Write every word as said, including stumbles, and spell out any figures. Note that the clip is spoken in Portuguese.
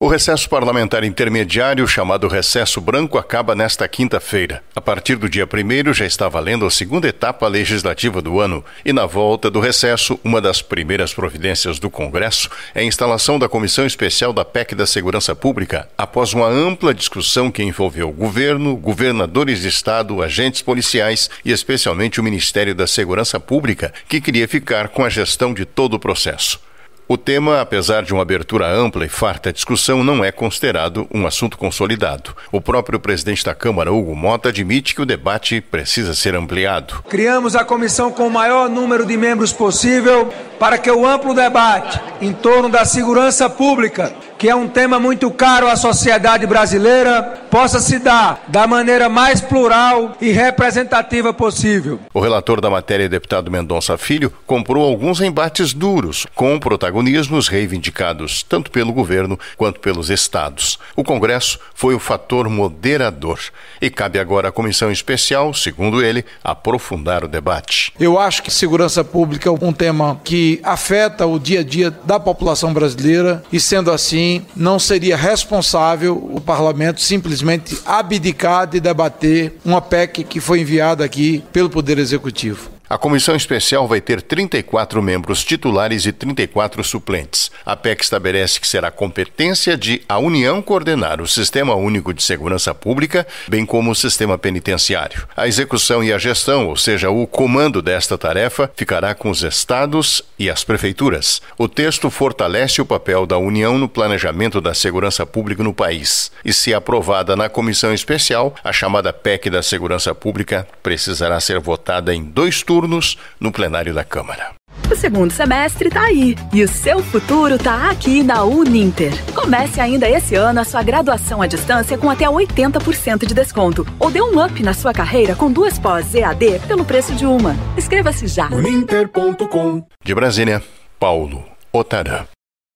O recesso parlamentar intermediário, chamado recesso branco, acaba nesta quinta-feira. A partir do dia primeiro já está valendo a segunda etapa legislativa do ano e na volta do recesso, uma das primeiras providências do Congresso é a instalação da Comissão Especial da P E C da Segurança Pública, após uma ampla discussão que envolveu governo, governadores de estado, agentes policiais e especialmente o Ministério da Segurança Pública, que queria ficar com a gestão de todo o processo. O tema, apesar de uma abertura ampla e farta discussão, não é considerado um assunto consolidado. O próprio presidente da Câmara, Hugo Motta, admite que o debate precisa ser ampliado. Criamos a comissão com o maior número de membros possível para que o amplo debate em torno da segurança pública, que é um tema muito caro à sociedade brasileira, possa se dar da maneira mais plural e representativa possível. O relator da matéria, deputado Mendonça Filho, comprou alguns embates duros, com protagonismos reivindicados tanto pelo governo quanto pelos estados. O Congresso foi o fator moderador e cabe agora à comissão especial, segundo ele, aprofundar o debate. Eu acho que segurança pública é um tema que afeta o dia a dia da população brasileira e, sendo assim, não seria responsável o parlamento simplesmente abdicar de debater uma P E C que foi enviada aqui pelo Poder Executivo. A comissão especial vai ter trinta e quatro membros titulares e trinta e quatro suplentes. A P E C estabelece que será competência de a União coordenar o Sistema Único de Segurança Pública, bem como o sistema penitenciário. A execução e a gestão, ou seja, o comando desta tarefa, ficará com os estados e as prefeituras. O texto fortalece o papel da União no planejamento da segurança pública no país. E se aprovada na comissão especial, a chamada P E C da Segurança Pública precisará ser votada em dois turnos turnos no plenário da Câmara. O segundo semestre tá aí e o seu futuro tá aqui na Uninter. Comece ainda esse ano a sua graduação à distância com até oitenta por cento de desconto ou dê um up na sua carreira com duas pós E A D pelo preço de uma. Inscreva-se já. uninter ponto com. De Brasília, Paulo Otarã.